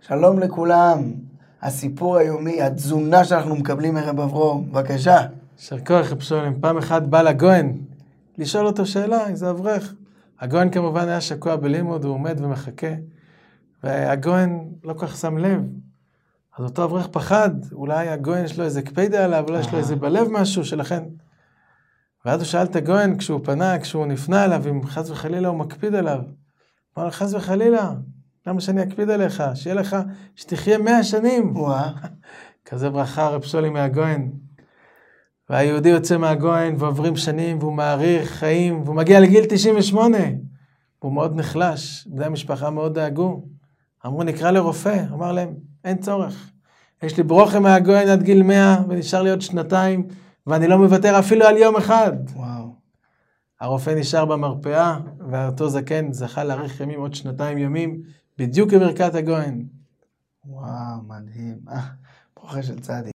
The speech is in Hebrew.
שלום לכולם. הסיפור היומי, התזונה שאנחנו מקבלים מרב אברום. בבקשה. יישר כוח רב שולם. פעם אחת בא לגוהן לשאול אותו שאלה, איזה אברך. הגוהן כמובן היה שקוע בלימוד, הוא עומד ומחכה. והגוהן לא כל כך שם לב. אז אותו אברך פחד, אולי הגוהן יש לו איזה קפידה עליו, אולי יש לו איזה בלב משהו שלכן. ואז הוא שאל את הגוהן כשהוא נפנה אליו, אם חס וחלילה הוא מקפיד עליו. אמר לו, חס וחלילה, למה שאני אקפיד עליך? שיהיה לך, שתחיה 100 שנים. כזה ברכה רב שולם מהגוהן. והיהודי יוצא מהגוהן ועוברים שנים, והוא מעריך חיים, והוא מגיע לגיל 98. הוא מאוד נחלש, בני המשפחה מאוד דאגו. אמרו, נקרא לרופא. אמר להם, אין צורך. יש לי ברוכה מהגוהן עד גיל 100, ונשאר לי עוד 2, ואני לא מוותר אפילו על יום אחד. וואו. הרופא נשאר במרפאה, ואותו זקן זכה להאריך ימים עוד 2 ימים, בדיוק כברכת הגוהן. וואו, מדהים. ברוכה של צדיק.